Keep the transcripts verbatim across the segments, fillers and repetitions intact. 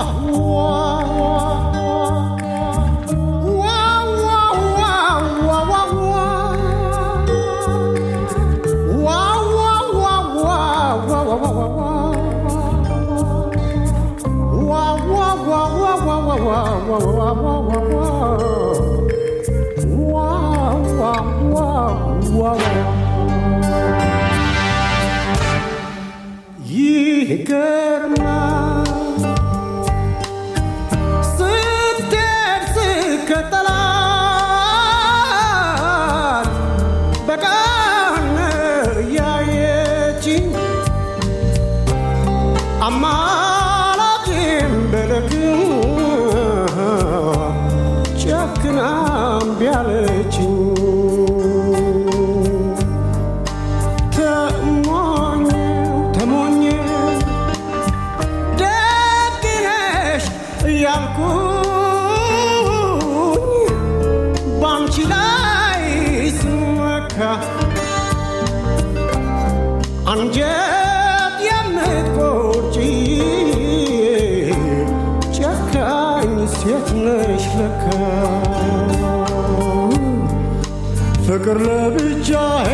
ፍቅር ለብቻዬ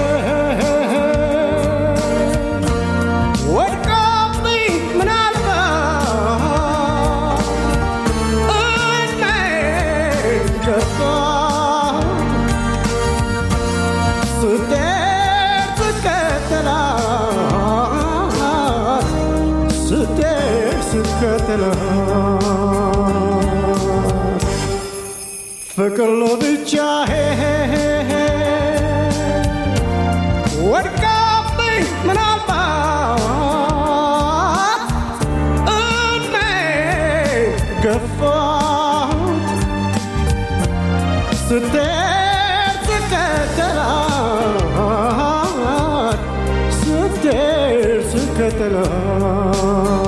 ወድቆብኝ ምናልባት እድሜ ገፋ ስትሄድ ስከተላት ስትሄድ ስከተላት ፍቅር ለብቻዬ ወድቆብኝ ምናልባት እድሜ ገፋት ስትሄድ ስከተላት ስትሄድ ስከተላት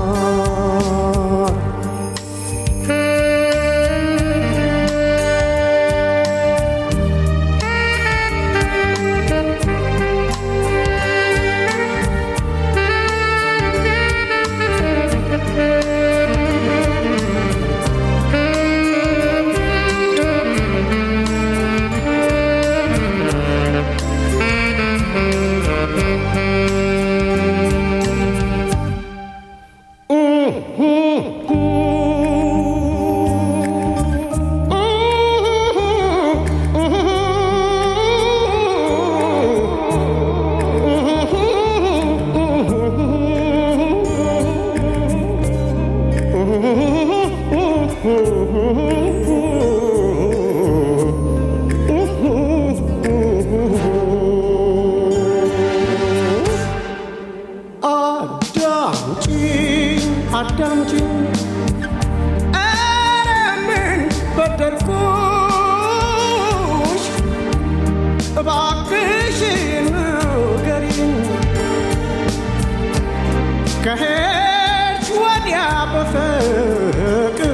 ከሄድሽ ወዲያ በፍቅር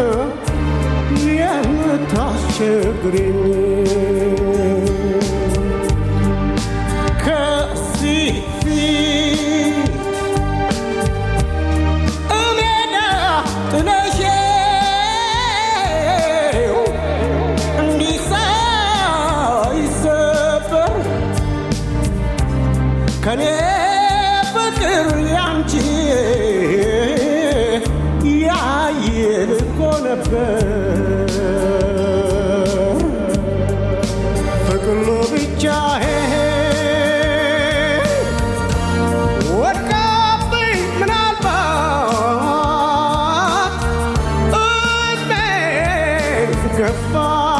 የምታስቸግሪኝ ከዚህ ፊት እሜዳ ጥለሽው እንዲህ ሳይሰበር ከኔ ፍቅር ያንቺ ያየል እኮ ነበር ፍቅር ለብቻዬ ወድቆብኝ ምናልባት እድሜ ገፋ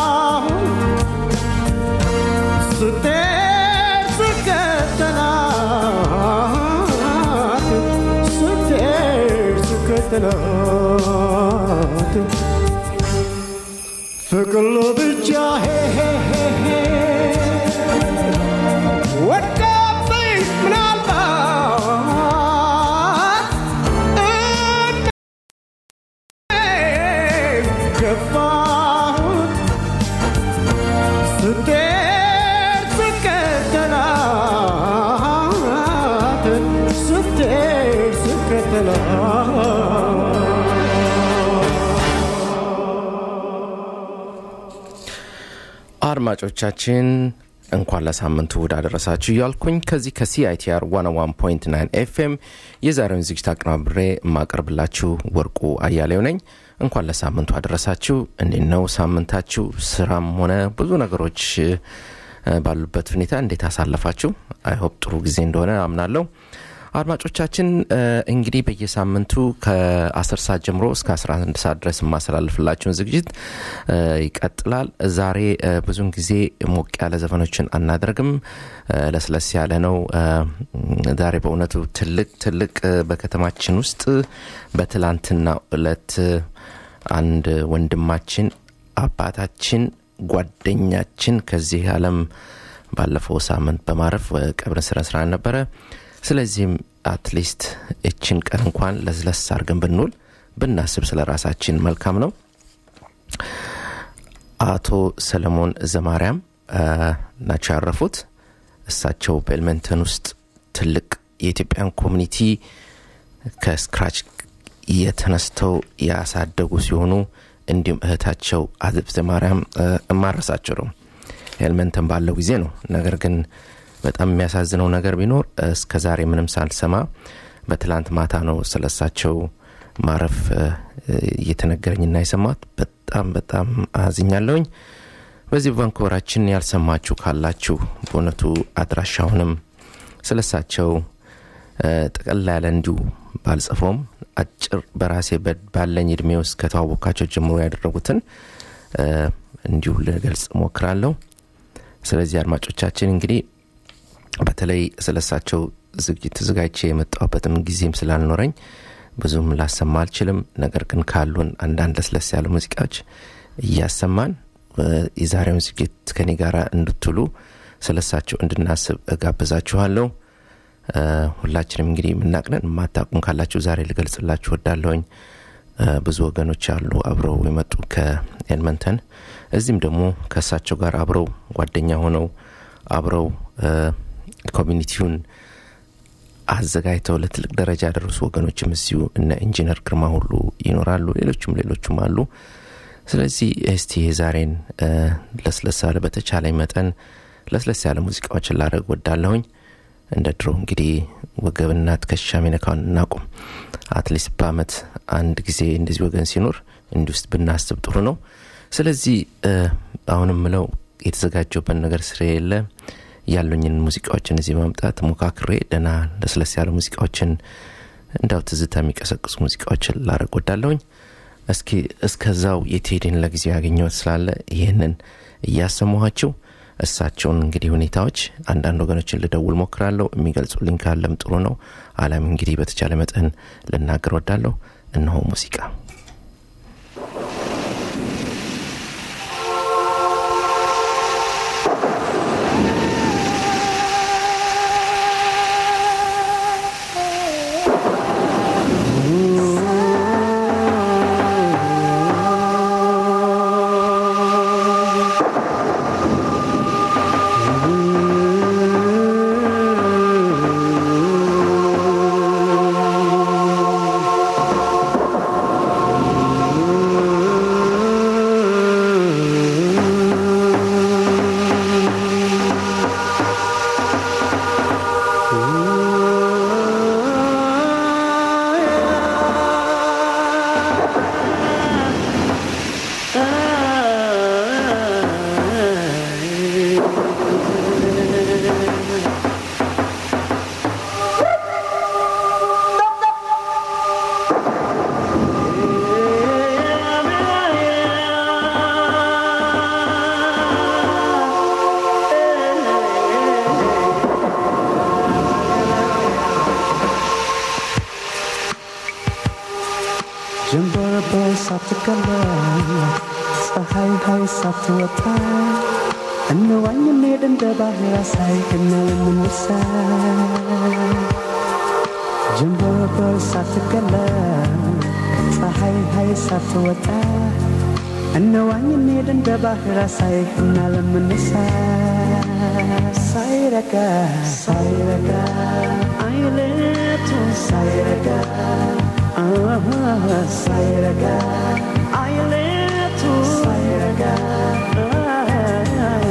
ስትሄድ ስከተላት ስትሄድ ፍቅር ለብቻዬ ወድቆብኝ ምናልባት እድሜ ገፋት ስትሄድ ስከተላት ስትሄድ ስከተላት አድማጮቻችን እንኳን ለሳምንቱ ወደ አደረሳችሁ ያልኩኝ ከዚህ ከሲአይቲአር one oh one point nine ኤፍኤም የዛሬውን ዝግጅት አቀናብሬ ማቀርብላችሁ ወርቁ አያሌው ነኝ። እንኳን ለሳምንቱ አደረሳችሁ። እንዴት ነው ሳምንታችሁ? ስራም ሆነ ብዙ ነገሮች ባሉበት ሁኔታ እንዴት አሳለፋችሁ? አይ ሆፕ ጥሩ ጊዜ እንደሆነ አምናለሁ። አድማጮቻችን እንግዲህ በየሳምንቱ ከ10 ሰዓት ጀምሮ እስከ አስራ አንድ ሰዓት ድረስ ማስተላለፍላችሁን ዝግጅት ይቀጥላል። ዛሬ ብዙን ጊዜ ሞቅ ያለ ዘፈኖችን አናደርግም፣ ለስለስ ያለ ነው። ዛሬ በእውነቱ ትልቅ ትልቅ በከተማችን ውስጥ በትላንትና ዕለት አንድ ወንድማችን አባታችን ጓደኛችን ከዚህ ዓለም ባለፈው ሳምንት በማረፍ ቀብር ስነ ስርዓት ነበረ። ስለዚህም አትሊስት እቺን ቀን እንኳን ለዝለስ አርገን ብንውል ብናስብ ስለራሳችን መልካም ነው። አቶ ሰለሞን ዘማሪያም ናቸው ያረፉት። እሳቸው በኤልመንተን ውስጥ ትልቅ የኢትዮጵያን ኮሚኒቲ ከስክራች የተነስተው ያሳደጉ ሲሆኑ እንዲሁም እህታቸው አዝብ ዘማሪያም ማረሳቸው ነው ኤልመንተን ባለው ጊዜ ነው። ነገር ግን በጣም የሚያሳዝነው ነገር ቢኖር እስከዛሬ ምንም ሳልሰማ በትላንት ማታ ነው ስለሳቸው ማረፍ እየተነገረኝና የሰማት። በጣም በጣም አዝኛለሁኝ። በዚህ ቫንኩቨራችን ያልሰማችሁ ካላችሁ በእውነቱ አድራሻውንም ስለሳቸው ጠቅላላ ያለ እንዲሁ ባልጽፎም አጭር በራሴ ባለኝ እድሜ ውስጥ ከተዋወቃቸው ጀምሮ ያደረጉትን እንዲሁ ልገልጽ ሞክራለሁ። ስለዚህ አድማጮቻችን እንግዲህ በተለይ ስለሳቸው ዝግጅት ተዘጋጅቼ የመጣሁበትም ጊዜም ስላልኖረኝ ብዙም ላሰማ አልችልም። ነገር ግን ካሉን አንዳንድ ለስለስ ያሉ ሙዚቃዎች እያሰማን የዛሬውን ዝግጅት ከኔ ጋር እንድትሉ ስለሳቸው እንድናስብ እጋብዛችኋለሁ። ሁላችንም እንግዲህ ምናቅነን ማታቁን ካላችሁ ዛሬ ልገልጽላችሁ ወዳለሁኝ። ብዙ ወገኖች አሉ አብረው የመጡ ከኤልመንተን፣ እዚህም ደግሞ ከሳቸው ጋር አብረው ጓደኛ ሆነው አብረው ኮሚኒቲውን አዘጋጅተው ለትልቅ ደረጃ ያደረሱ ወገኖችም እዚሁ እነ ኢንጂነር ግርማ ሁሉ ይኖራሉ። ሌሎችም ሌሎችም አሉ። ስለዚህ እስቲ ዛሬን ለስለስ ያለ በተቻለ መጠን ለስለስ ያለ ሙዚቃዎችን ላደርግ ወዳለሁኝ። እንደ ድሮ እንግዲህ ወገብና ትከሻ ሚነካውን እናቁም። አትሊስት በአመት አንድ ጊዜ እንደዚህ ወገን ሲኖር እንዲውስጥ ብናስብ ጥሩ ነው። ስለዚህ አሁንም ምለው የተዘጋጀውበት ነገር ስለሌለ ያሉኝን ሙዚቃዎችን እዚህ ማምጣት ሞካክሬ ደና ለስለስ ያለ ሙዚቃዎችን እንዳው ትዝታ የሚቀሰቅሱ ሙዚቃዎችን ላደርግ ወዳለሁኝ። እስኪ እስከዛው የቴዲን ለጊዜው ያገኘሁት ስላለ ይሄንን እያሰማኋችሁ እሳቸውን እንግዲህ ሁኔታዎች አንዳንድ ወገኖችን ልደውል ሞክራለሁ። የሚገልጹልኝ ካለም ጥሩ ነው። አለም እንግዲህ በተቻለ መጠን ልናገር ወዳለሁ። እነሆ ሙዚቃ Rasai nalam menesa sairaka sairaka ailetu sairaka ah sairaka ailetu sairaka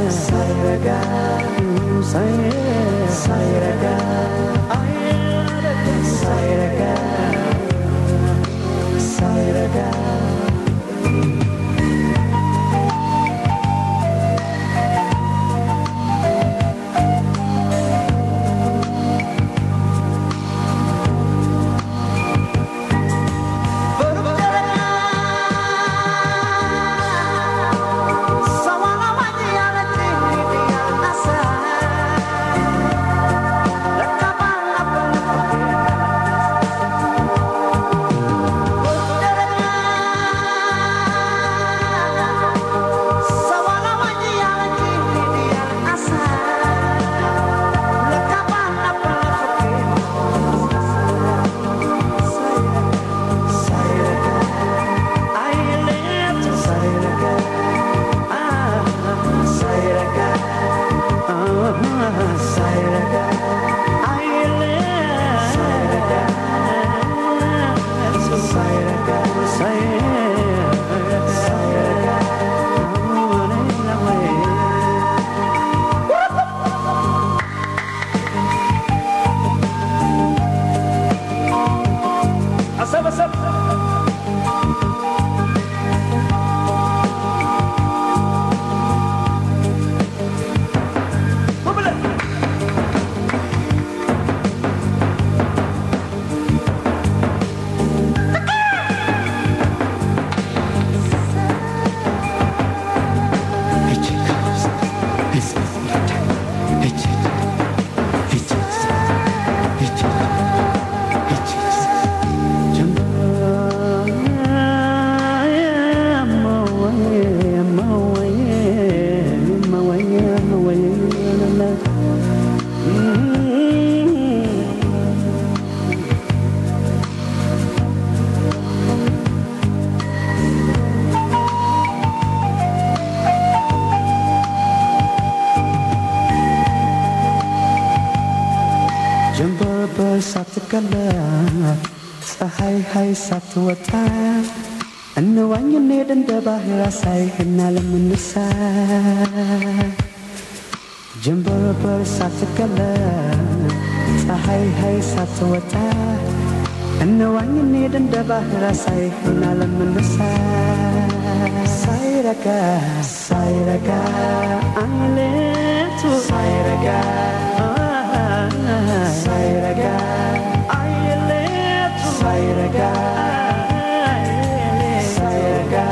ሳትቀላ ፀሐይ ሃይ ሳትወጣ እንዋኝ እንሄድ እንደ ባህር አሳይህና ለምንሳ ጀንበር በር ሳትቀላ ፀሐይ ሃይ ሳትወጣ እንዋኝ እንሄድ እንደ ባህር አሳይህና ለምንሳ ሳይረጋ ሳይረጋ አይሌቱ ሳይረጋ Sairaga, ayeletu Sairaga, Sairaga,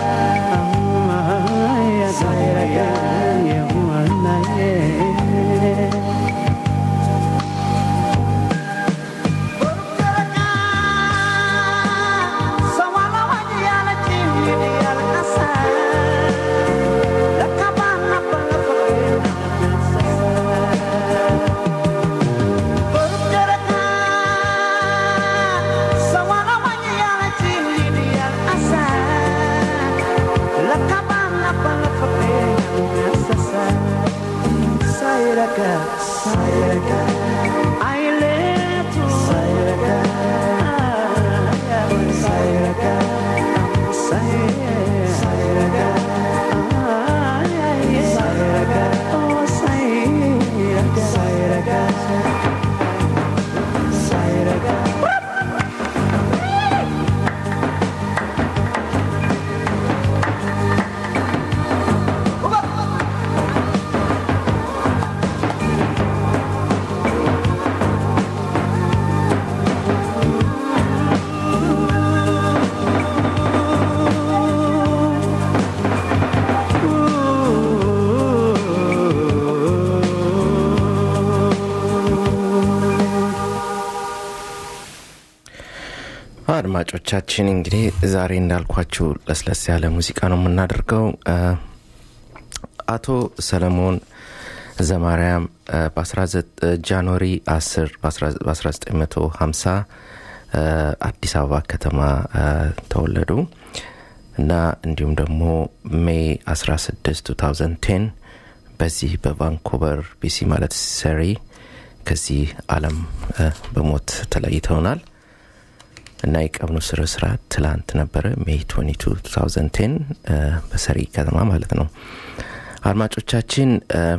Sairaga, yehumanaye. Burukaraga, sawala wajiyala chini diyal asa, lakabana palapakena. Sairaga, Sairaga, ailetu Sairaga, Sairaga, Sairaga, Sairaga, oh Sairaga, Sairaga, Sairaga. አድማጮቻችን እንግዲህ ዛሬ እንዳልኳችሁ ለስለስ ያለ ሙዚቃ ነው የምናደርገው። አቶ ሰለሞን ዘማሪያም በጃንዋሪ አስር በ1950 አዲስ አበባ ከተማ ተወለዱ እና እንዲሁም ደግሞ ሜይ አስራ ስድስት ሁለት ሺህ አስር በዚህ በቫንኩቨር ቢሲ ማለት ሰሪ ከዚህ ዓለም በሞት ተለይተውናል እና የቀብሩ ስነ ስርዓት ትላንት ነበረ ሜይ ሃያ ሁለት ሁለት ሺህ አስር በሰሪ ከተማ ማለት ነው። አድማጮቻችን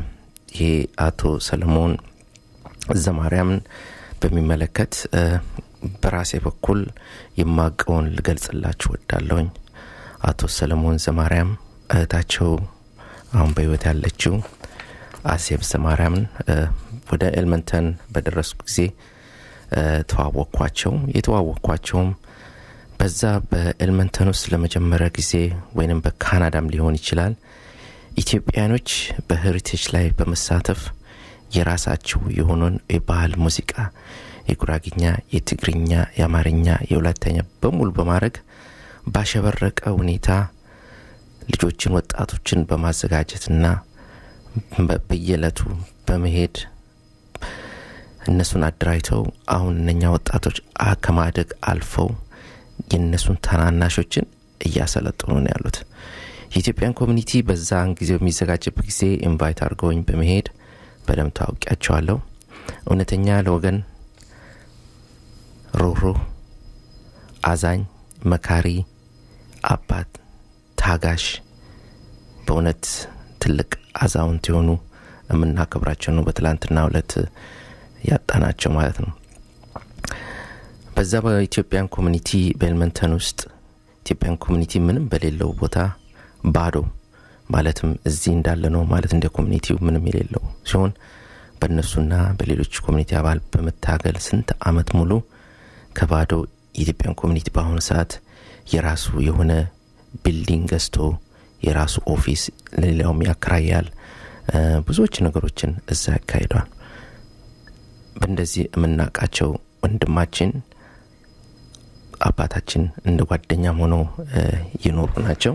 ይሄ አቶ ሰለሞን ዘማሪያምን በሚመለከት በራሴ በኩል የማቀውን ልገልጽላችሁ ወዳለሁኝ። አቶ ሰለሞን ዘማሪያም እህታቸው አሁን በህይወት ያለችው አሴብ ዘማሪያምን ወደ ኤልመንተን በደረስኩ ጊዜ ተዋወቅኳቸው። የተዋወቅኳቸውም በዛ በኤልመንተን ውስጥ ለመጀመሪያ ጊዜ ወይንም በካናዳም ሊሆን ይችላል ኢትዮጵያኖች በሄሪቴጅ ላይ በመሳተፍ የራሳቸው የሆነን የባህል ሙዚቃ የጉራግኛ፣ የትግርኛ፣ የአማርኛ፣ የወላይተኛ በሙሉ በማድረግ ባሸበረቀ ሁኔታ ልጆችን ወጣቶችን በማዘጋጀትና በየለቱ በመሄድ እነሱን አድራይተው አሁን እነኛ ወጣቶች ከማደግ አልፈው የነሱን ታናናሾችን እያሰለጠኑ ነው ያሉት። የኢትዮጵያን ኮሚኒቲ በዛን ጊዜ የሚዘጋጅበት ጊዜ ኢንቫይት አድርገውኝ በመሄድ በደም ታውቂያቸዋለሁ። እውነተኛ ለወገን ሮሮ አዛኝ መካሪ አባት ታጋሽ በእውነት ትልቅ አዛውንት የሆኑ የምናከብራቸው ነው። በትላንትና ዕለት ያጣናቸው ማለት ነው። በዛ በኢትዮጵያን ኮሚኒቲ በኤልመንተን ውስጥ ኢትዮጵያን ኮሚኒቲ ምንም በሌለው ቦታ ባዶ ማለትም እዚህ እንዳለ ነው ማለት እንደ ኮሚኒቲው ምንም የሌለው ሲሆን በእነሱና በሌሎች ኮሚኒቲ አባል በመታገል ስንት አመት ሙሉ ከባዶ ኢትዮጵያን ኮሚኒቲ በአሁኑ ሰዓት የራሱ የሆነ ቢልዲንግ ገዝቶ የራሱ ኦፊስ ለሌላውም ያከራያል። ብዙዎች ነገሮችን እዛ ያካሂዷል። በእንደዚህ የምናውቃቸው ወንድማችን አባታችን እንደ ጓደኛም ሆነው ይኖሩ ናቸው።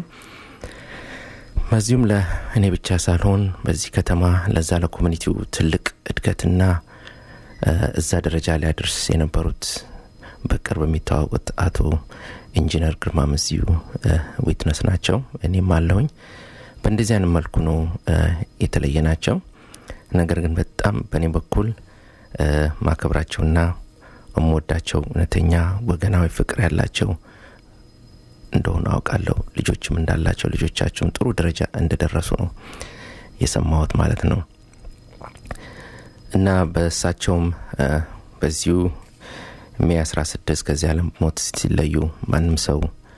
በዚህም ለእኔ ብቻ ሳልሆን በዚህ ከተማ ለዛ ለኮሚኒቲው ትልቅ እድገትና እዛ ደረጃ ላይ አድርስ የነበሩት በቅርብ የሚታወቁት አቶ ኢንጂነር ግርማ መዚዩ ዊትነስ ናቸው። እኔም አለሁኝ። በእንደዚህ አይነት መልኩ ነው የተለየናቸው። ነገር ግን በጣም በእኔ በኩል ማከብራቸውና እምወዳቸው እውነተኛ ወገናዊ ፍቅር ያላቸው እንደሆነ አውቃለሁ። ልጆችም እንዳላቸው ልጆቻቸውም ጥሩ ደረጃ እንደደረሱ ነው የሰማሁት ማለት ነው። እና በሳቸውም በዚሁ ሜይ አስራ ስድስት ከዚህ ዓለም ሞት ሲለዩ ማንም ሰው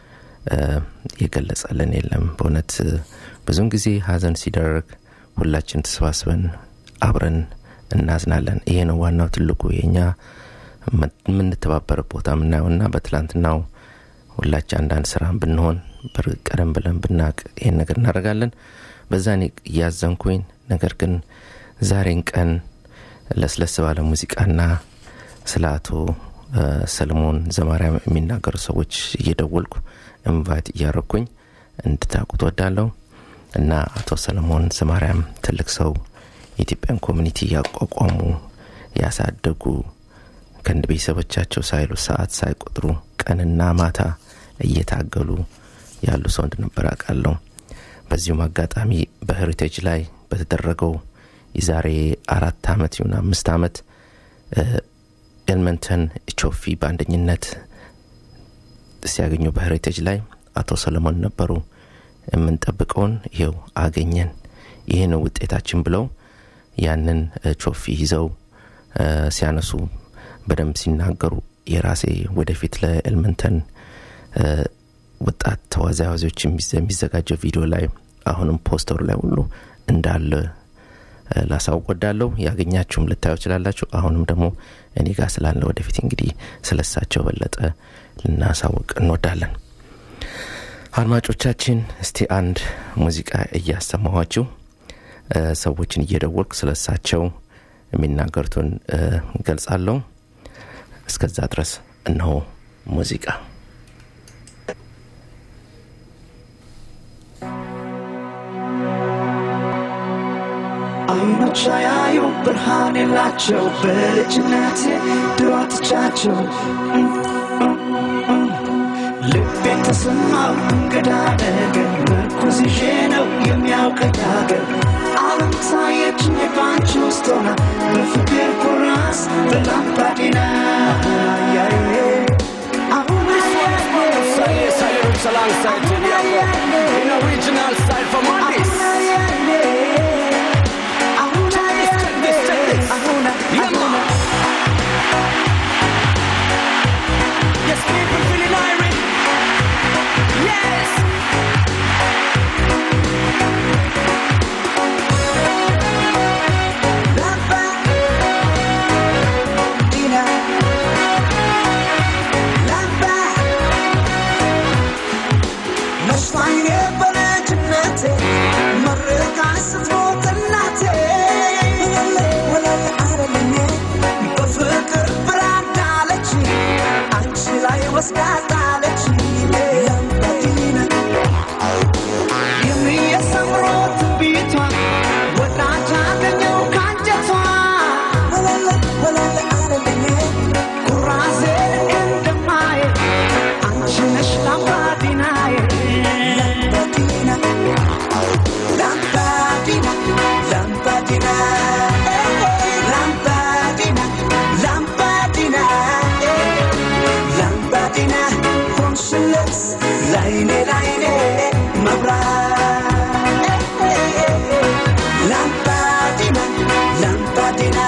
የገለጸልን የለም። በእውነት ብዙን ጊዜ ሀዘን ሲደረግ ሁላችን ተሰባስበን አብረን እናዝናለን። ይሄ ነው ዋናው ትልቁ የኛ ምን ተባበረ ቦታ ምናውና በትላንትናው ሁላችን አንዳንድ ስራ ብንሆን በቀደም ብለን ብናቅ ይሄን ነገር እናደርጋለን። በዛኔ ያዘንኩኝ ነገር ግን ዛሬን ቀን ለስለስ ባለ ሙዚቃና ስላቶ ሰለሞን ዘማሪያም የሚናገሩ ሰዎች እየደወልኩ ኢንቫይት እያረኩኝ እንድታቁት ወዳለው እና አቶ ሰለሞን ዘማሪያም ትልቅ ሰው የኢትዮጵያን ኮሚኒቲ ያቋቋሙ ያሳደጉ ከንድ ቤተሰቦቻቸው ሳይሉ ሰዓት ሳይቆጥሩ ቀንና ማታ እየታገሉ ያሉ ሰው እንደነበር አውቃለሁ። በዚህም አጋጣሚ በሄሪቴጅ ላይ በተደረገው የዛሬ አራት አመት ይሁን አምስት አመት ኤልመንተን ቾፊ ባንደኝነት ሲያገኙ በሄሪቴጅ ላይ አቶ ሰለሞን ነበሩ። የምንጠብቀውን ይሄው አገኘን፣ ይሄ ነው ውጤታችን ብለው ያንን ቾፊ ይዘው ሲያነሱ በደም ሲናገሩ የራሴ ወደፊት ለኤልመንተን ወጣት ተዋዛዮች የሚዘጋጀው ቪዲዮ ላይ አሁንም ፖስተር ላይ ሁሉ እንዳለ ላሳውቀዳለሁ። ያገኛችሁም ልታዩ ይችላልላችሁ። አሁንም ደግሞ እኔ ጋር ስላለ ወደፊት እንግዲህ ስለሳቸው በለጠ ልናሳውቅ እንወዳለን። አድማጮቻችን እስቲ አንድ ሙዚቃ እያሰማኋችሁ ሰዎችን እየደወልኩ ስለሳቸው የሚናገሩትን ገልጻለሁ። እስከዛ ድረስ እነሆ ሙዚቃ። አይኖች ያዩ ብርሃን የላቸው በልጅነት ድዋትቻቸው ልቤን ተሰማው እንግዳ ነገር ምርኩዝ ይዤ ነው የሚያውቀኝ ሀገር ዓለም ታየችኝ ባንቺ ውስጥ ሆና በፍቅር ኩራስ በላምባዲና አያዬ አሁን alongside Tidiaco in original style from Addis. Check this, check this. Yeah, man. ተስፋዬ በልጅነቴ መርቃን ስትሞት እናቴ ወለል አረልኝ በፍቅር ብራዳለች አንቺ ላይ ወስዳታለች ለምበዲነ የሚየሰምሮት ቢቷ ወዳጅ አገኘው ካንጀቷ ወለል ወለል አረልኝ ኩራዜ እንደማየ አንቺ ነሽ ላምባዲናዬ ላምባዲና ላምባዲና ላምባዲና ላምባዲና ላምባዲና ላምባዲና ኮንሽለስ ላይኔ ላይኔ መብራት ላምባዲና ላምባዲና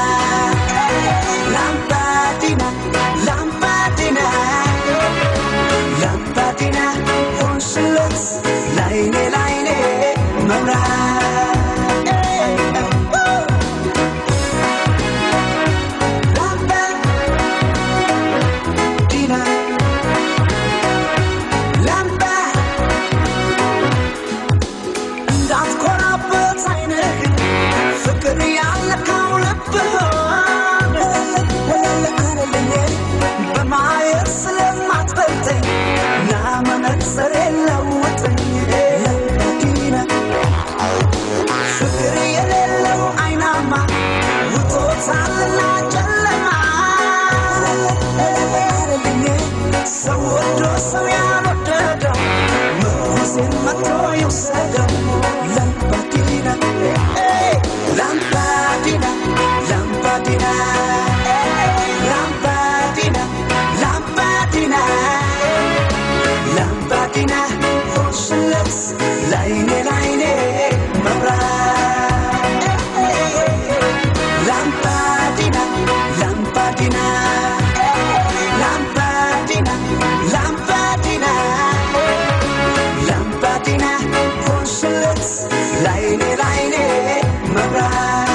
ላምባዲና ላምባዲና ላምባዲና ኮንሽለስ ላይኔ ላይኔ መብራት Lampadina, Lampadina, Lampadina, Lampadina, Lampadina, Lampadina, Conscious, Line, Line, Mabra, Lampadina, Lampadina, Lampadina, Lampadina, Lampadina, Conscious, Line, Line, Mabra.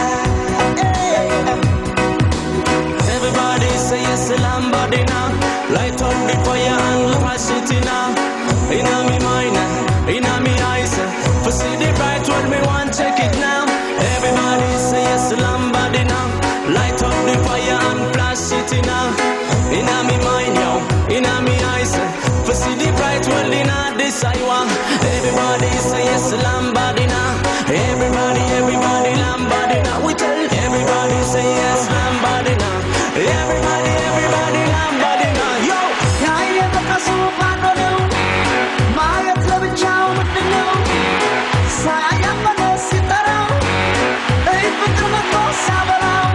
Everybody say yes, Lambadina. Light up the fire and pass it in in my mind, in my eyes. For see the bright world, me want check it now. Everybody say yes, Lambadina. Light up the fire and flash it in in my mind, yo, in my eyes. For see the bright world in this I want. Everybody say yes, Lambadina. Everybody, everybody, Lambadina. We tell everybody say yes, Lambadina. Everybody, everybody, Lambadina. Yo, ያየ በቀሱ ባዶ ነው ማየት ለብቻው ምንድን ነው ሳያመነ ሲጠራው እይ ፍቅር መጥቶ ሲያበራው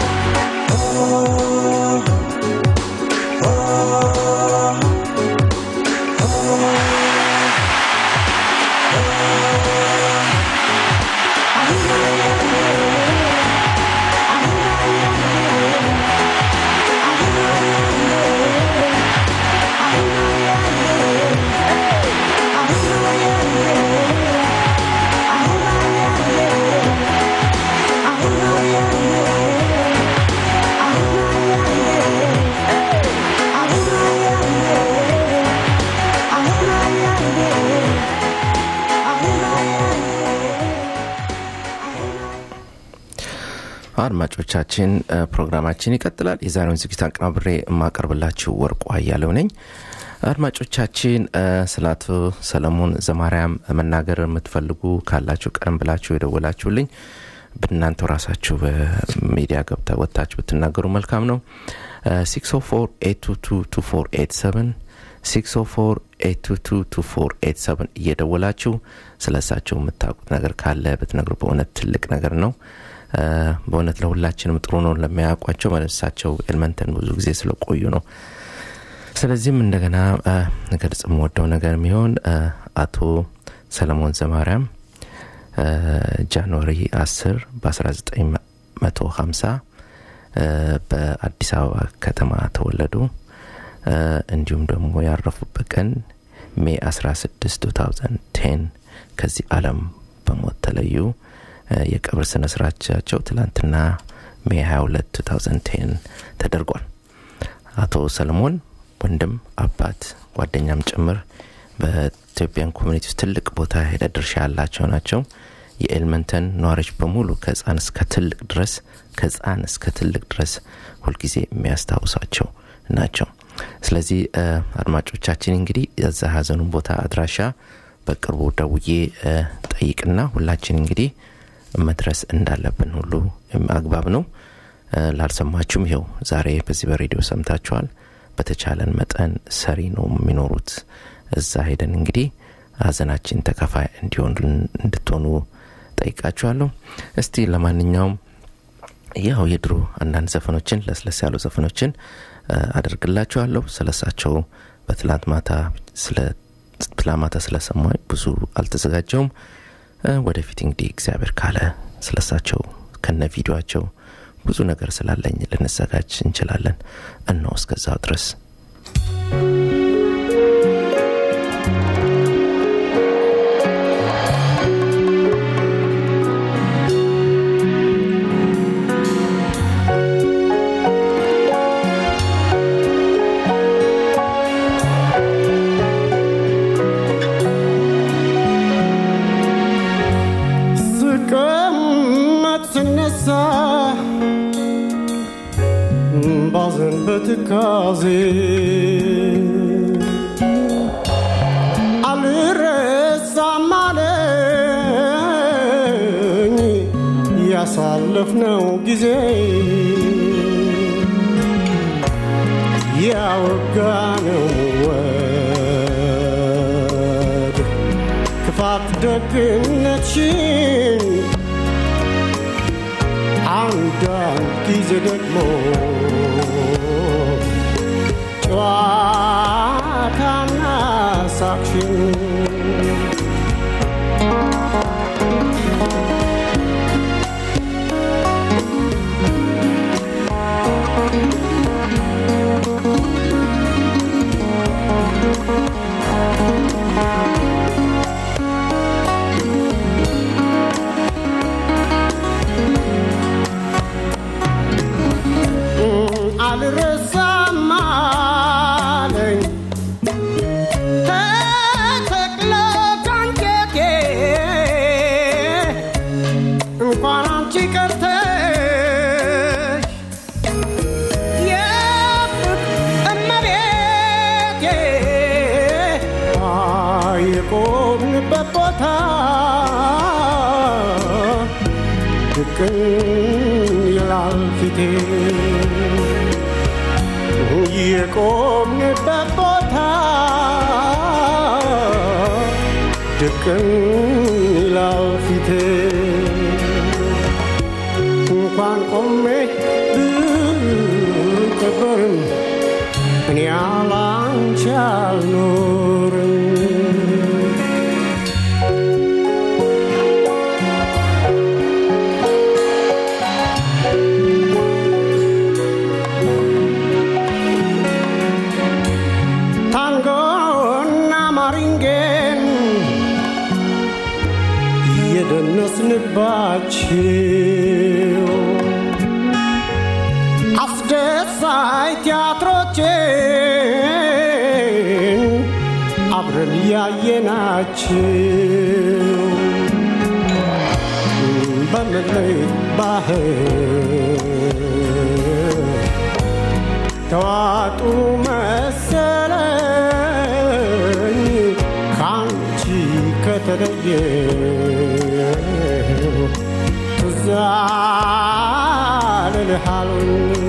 አድማጮቻችን ፕሮግራማችን ይቀጥላል። የዛሬውን ዝግጅት አቀናብሬ ማቀርብላችሁ ወርቁ አያለው ነኝ። አድማጮቻችን ስላቱ ሰለሞን ዘማሪያም መናገር የምትፈልጉ ካላችሁ ቀደም ብላችሁ የደወላችሁልኝ በእናንተ ራሳችሁ በሚዲያ ገብታ ወጣችሁ ብትናገሩ መልካም ነው። six oh four eight two two two four eight seven six oh four eight two two two four eight seven እየደወላችሁ ስለሳቸው የምታውቁት ነገር ካለ ብትነግሩ በእውነት ትልቅ ነገር ነው። በእውነት ለሁላችንም ጥሩ ነው ለሚያውቋቸው ማለትሳቸው ኤልመንተን ብዙ ጊዜ ስለቆዩ ነው። ስለዚህም እንደገና ነገርጽ የምወደው ነገር የሚሆን አቶ ሰለሞን ዘማሪያም ጃንዋሪ አስር በ1950 በአዲስ አበባ ከተማ ተወለዱ። እንዲሁም ደግሞ ያረፉበት ቀን ሜይ sixteen twenty ten ከዚህ ዓለም በሞት ተለዩ። የቀብር ስነ ስርዓታቸው ትላንትና ሜይ twenty-second twenty ten ተደርጓል። አቶ ሰለሞን ወንድም አባት ጓደኛም ጭምር በኢትዮጵያን ኮሚኒቲ ውስጥ ትልቅ ቦታ ሄደ ድርሻ ያላቸው ናቸው። የኤልመንተን ኗሪዎች በሙሉ ከህፃን እስከ ትልቅ ድረስ ከህፃን እስከ ትልቅ ድረስ ሁልጊዜ የሚያስታውሳቸው ናቸው። ስለዚህ አድማጮቻችን እንግዲህ የዛ ሀዘኑን ቦታ አድራሻ በቅርቡ ደውዬ ጠይቅና ሁላችን እንግዲህ መድረስ እንዳለብን ሁሉ አግባብ ነው። ላልሰማችሁም ይሄው ዛሬ በዚህ በሬዲዮ ሰምታችኋል። በተቻለን መጠን ሰሪ ነው የሚኖሩት። እዛ ሄደን እንግዲህ ሀዘናችን ተካፋይ እንዲሆን እንድትሆኑ ጠይቃችኋለሁ። እስቲ ለማንኛውም ያው የድሮ አንዳንድ ዘፈኖችን ለስለስ ያሉ ዘፈኖችን አደርግላችኋለሁ። ስለሳቸው በትላንት ማታ ስለ ትላንት ማታ ስለሰማኝ ብዙ አልተዘጋጀውም። ወደፊት እንግዲህ እግዚአብሔር ካለ ስለሳቸው ከነ ቪዲዮአቸው ብዙ ነገር ስላለኝ ልንዘጋጅ እንችላለን። እነሆ እስከዛው ድረስ Kazi aliressam alኝ ያሳለፍነው ጊዜ ያወጋነው ወድ ክፋት ደግነትሽን አንዳንድ ጊዜ ደግሞ ጨዋታና ሳቅሽን አልረሳም አለኝ ተተክለ ካንጀቴ እንኳን አንቺ ቀርተሽ የፍቅር እመቤቴ የቆምንበት ቦታ ድቅን ይላል ፊቴ የቆምንበት ቦታ ድቅን ይላል ፊቴ እንኳን ቆሜ ብቀበርም እኔ ያላንቺ አልኖርም የደነስንባቸው አስደሳች ቲያትሮችን አብረን ያየናቸው በመለይ ባህር ተዋጡ መሰለኝ ካንቺ ከተለየ ትዛለ ለሃሉን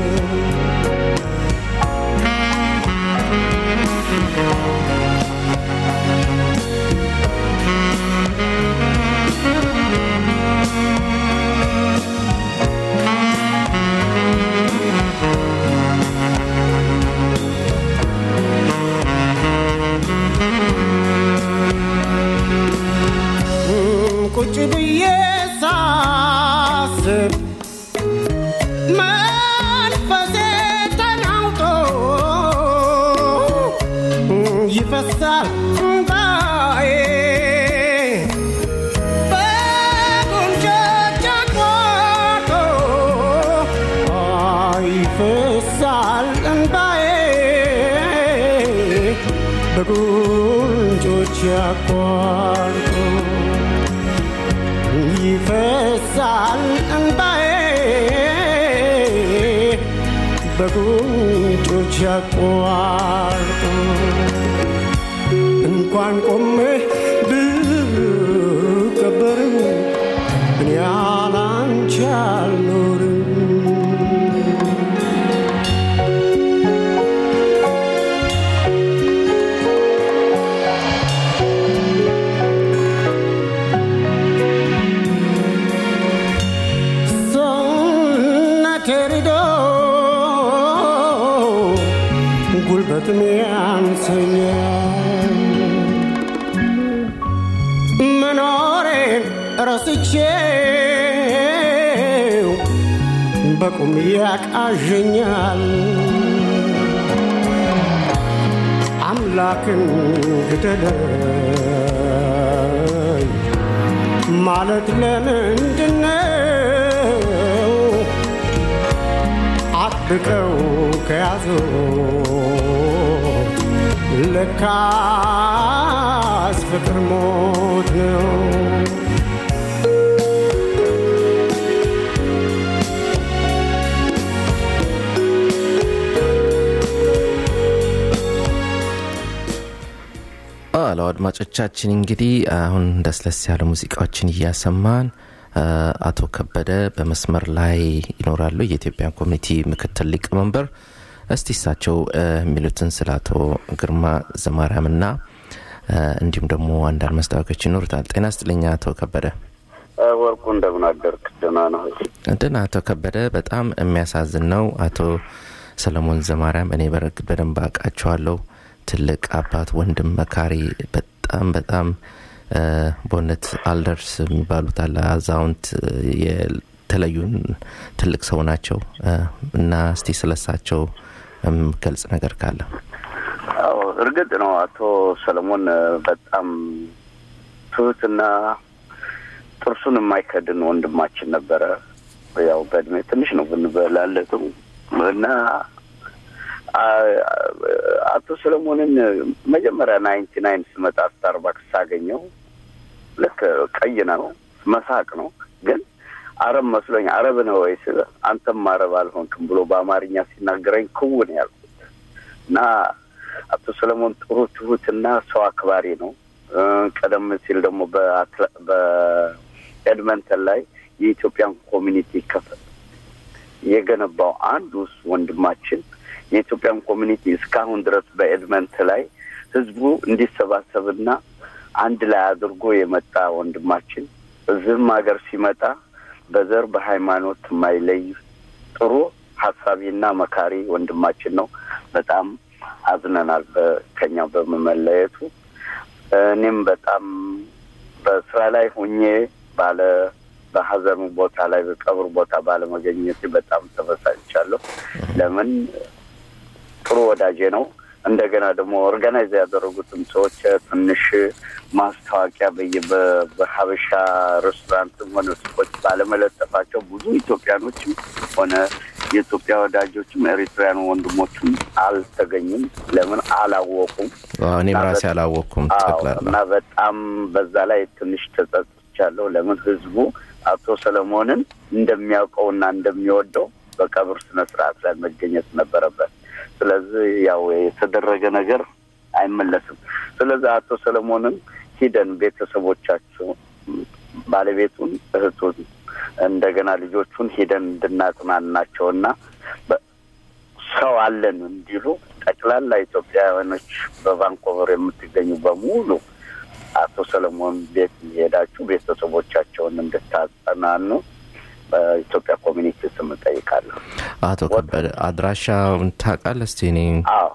ቁጭ ብዬ ሳስብ መንፈሴ ተናውጦ ይፈሳል እንባዬ በጉንጮቼ ቆርጦ ይፈሳል እንባዬ በጉንጮቼ ሲያቋርጡ እንኳን ቆሜ ብቀበርም እኔ ያላንቺ አልኖርም ጉልበትም ያንሰኛል መኖሬን ረስቼው በቁም ያቃዠኛል አምላክን ግደለኝ ማለት ለምንድነው አጥብቀው ከያዙ ለካስ ፍቅር ሞት ነው አሎ አድማጮቻችን እንግዲህ አሁን ደስለስ ያለ ሙዚቃዎችን እያሰማን አቶ ከበደ በመስመር ላይ ይኖራሉ የኢትዮጵያ ኮሚኒቲ ምክትል ሊቀመንበር እስቲ እሳቸው የሚሉትን ስለ አቶ ግርማ ዘማሪያምና እንዲሁም ደግሞ አንዳንድ መስታወቂያዎች ይኖሩታል ጤና ይስጥልኝ አቶ ከበደ ወርቁ እንደምን አደርክ ደህና ነው ደህና አቶ ከበደ በጣም የሚያሳዝን ነው አቶ ሰለሞን ዘማሪያም እኔ በረግጥ በደንብ አውቃቸዋለሁ ትልቅ አባት ወንድም መካሪ በጣም በጣም በእውነት አልደርስ የሚባሉት አለ አዛውንት የተለዩን ትልቅ ሰው ናቸው እና እስቲ ስለሳቸው ገልጽ ነገር ካለ አዎ እርግጥ ነው አቶ ሰለሞን በጣም ትሁትና ጥርሱን የማይከድን ወንድማችን ነበረ ያው በእድሜ ትንሽ ነው ብንበላለጡ እና አቶ ሰለሞንን መጀመሪያ ናይንቲ ናይን ስመጣ ስታርባክስ ሳገኘው ለከ ቀይ ነው መሳቅ ነው ግን አረብ መስሎኝ አረብ ነው ወይስ አንተም አረብ አልሆንክም ብሎ በአማርኛ ሲናገረኝ ኩውን ያልኩት እና አቶ ሰለሞን ጥሩ ትሁትና ሰው አክባሪ ነው ቀደም ሲል ደግሞ በኤድመንተን ላይ የኢትዮጵያን ኮሚኒቲ ከፈተ የገነባው አንዱ ወንድማችን የኢትዮጵያን ኮሚኒቲ እስካሁን ድረስ በኤድመንተን ላይ ህዝቡ እንዲሰባሰብና አንድ ላይ አድርጎ የመጣ ወንድማችን እዚህም ሀገር ሲመጣ በዘር በሃይማኖት ማይለይ ጥሩ ሐሳቢና መካሪ ወንድማችን ነው በጣም አዝነናል በከኛው በመመለየቱ እኔም በጣም በስራ ላይ ሆኜ ባለ በሐዘኑ ቦታ ላይ በቀብር ቦታ ባለ መገኘት በጣም ተበሳጭቻለሁ ለምን ጥሩ ወዳጄ ነው እንደገና ደግሞ ኦርጋናይዝ ያደረጉትም ሰዎች ትንሽ ማስታወቂያ በየበሐበሻ ሬስቶራንት ሆነ ሱቆች ባለመለጠፋቸው ብዙ ኢትዮጵያኖች ሆነ የኢትዮጵያ ወዳጆችም ኤሪትሪያን ወንድሞችም አልተገኙም ለምን አላወቁም እኔ ራሴ አላወቅኩም ተክላላ እና በጣም በዛ ላይ ትንሽ ተጸጽቻለሁ ለምን ህዝቡ አቶ ሰለሞንን እንደሚያውቀውና እንደሚወደው በቀብር ስነ ስርዓት ላይ መገኘት ነበረበት ስለዚህ ያው የተደረገ ነገር አይመለስም ስለዚህ አቶ ሰለሞንን ሂደን ቤተሰቦቻቸው ባለቤቱን እህቱን እንደገና ልጆቹን ሂደን እንድናጽናናቸውና ሰው አለን እንዲሉ ጠቅላላ ኢትዮጵያውያኖች በቫንኮቨር የምትገኙ በሙሉ አቶ ሰለሞን ቤት ሄዳችሁ ቤተሰቦቻቸውን እንድታጽናኑ በኢትዮጵያ ኮሚኒቲ ስም ጠይቃለሁ አቶ ከበደ አድራሻውን ታውቃለህ እስቲ እኔ አዎ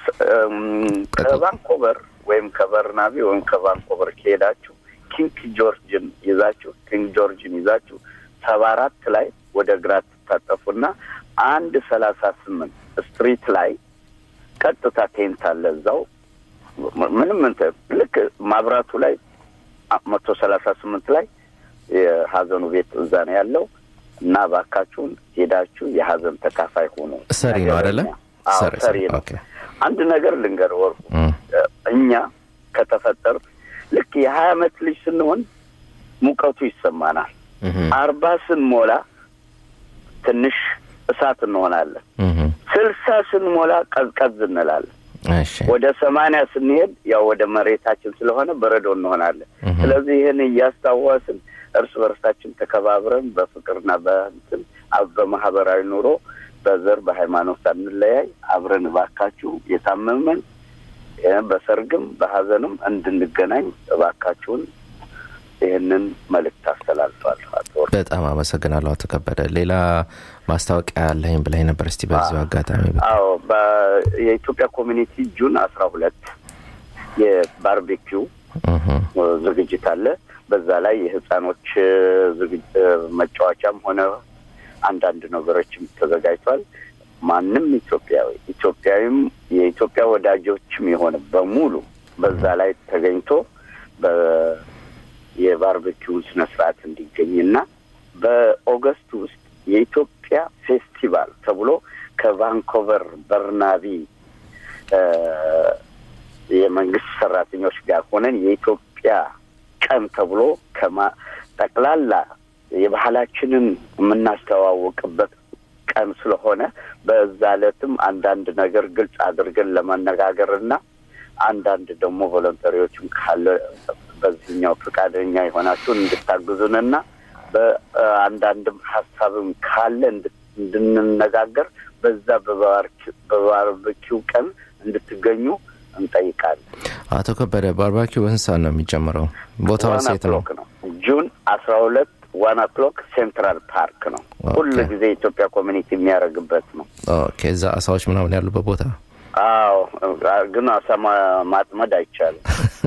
ከቫንኮቨር ወይም ከበርናቢ ወይም ከቫንኮቨር ከሄዳችሁ ኪንግ ጆርጅን ይዛችሁ ኪንግ ጆርጅን ይዛችሁ ሰባ አራት ላይ ወደ ግራ ተጣጣፉና አንድ ሰላሳ ስምንት ስትሪት ላይ ቀጥታ ቴንት አለ እዛው ምንም እንተ ልክ ማብራቱ ላይ መቶ ሰላሳ ስምንት ላይ የሐዘኑ ቤት እዛ ነው ያለው እና ባካችሁን ሄዳችሁ የሐዘን ተካፋይ ሆኖ ሰሪ ነው አይደለ ሰሪ ኦኬ አንድ ነገር ልንገር ወርቁ እኛ ከተፈጠር ልክ የ20 አመት ልጅ ስንሆን ሙቀቱ ይሰማናል አርባ ስንሞላ ትንሽ እሳት እንሆናለን ስልሳ ስንሞላ ቀዝቀዝ እንላለን። እሺ ወደ ሰማንያ ስንሄድ ያው ወደ መሬታችን ስለሆነ በረዶ እንሆናለን። ስለዚህ ይሄን እያስታወስን እርስ በርሳችን ተከባብረን በፍቅርና በእንትን በማህበራዊ ኑሮ በዘር በሃይማኖት ሳንለያይ አብረን እባካችሁ የታመመን በሰርግም በሐዘንም እንድንገናኝ እባካችሁን ይሄንን መልእክት አስተላልፋለሁ። በጣም አመሰግናለሁ አቶ ከበደ። ሌላ ማስታወቂያ አለኝ ብለኝ ነበር። እስቲ በዚህ አጋጣሚ አዎ በኢትዮጵያ ኮሚኒቲ ጁን አስራ ሁለት የባርቤኪው ዝግጅት አለ። በዛ ላይ የህፃኖች ዝግጅት መጫወቻም ሆነ አንዳንድ ነገሮችም ተዘጋጅቷል። ማንም ኢትዮጵያዊ ኢትዮጵያዊም የኢትዮጵያ ወዳጆችም የሆነ በሙሉ በዛ ላይ ተገኝቶ በ የባርቤኪው ስነ ስርዓት እንዲገኝና በኦገስት ውስጥ የኢትዮጵያ ፌስቲቫል ተብሎ ከቫንኮቨር በርናቢ የመንግስት ሰራተኞች ጋር ሆነን የኢትዮጵያ ቀን ተብሎ ከማ ጠቅላላ የባህላችንን የምናስተዋውቅበት ቀን ስለሆነ በዛ ዕለትም አንዳንድ ነገር ግልጽ አድርገን ለማነጋገርና አንዳንድ ደግሞ ቮለንተሪዎችም ካለ በዚህኛው ፈቃደኛ የሆናችሁ እንድታግዙንና በአንዳንድም ሐሳብም ካለ እንድንነጋገር በዛ በባርቤኪው ቀን እንድትገኙ እንጠይቃለን። አቶ ከበደ ባርቤኪው እንሳ ነው የሚጀምረው? ቦታው ሴት ነው? ጁን አስራ ሁለት ዋን ኦክሎክ ሴንትራል ፓርክ ነው። ሁሉ ጊዜ ኢትዮጵያ ኮሚኒቲ የሚያደርግበት ነው። ኦኬ እዛ አሳዎች ምናምን ያሉበት ቦታ? አዎ ግን አሳ ማጥመድ አይቻልም።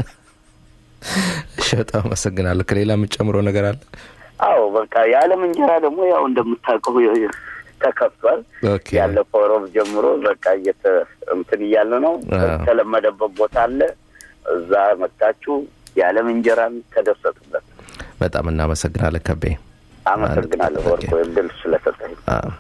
በጣም አመሰግናለሁ። ከሌላ የምጨምረው ነገር አለ? አዎ በቃ የዓለም እንጀራ ደግሞ ያው እንደምታውቀው ተከፍቷል። ያለፈው ሮብ ጀምሮ በቃ እየተ እንትን እያለ ነው። ተለመደበት ቦታ አለ። እዛ መጣችሁ የዓለም እንጀራን ተደሰቱበት። በጣም እናመሰግናለን ከቤ። አመሰግናለሁ ወርቆ እድል ስለሰጠኝ።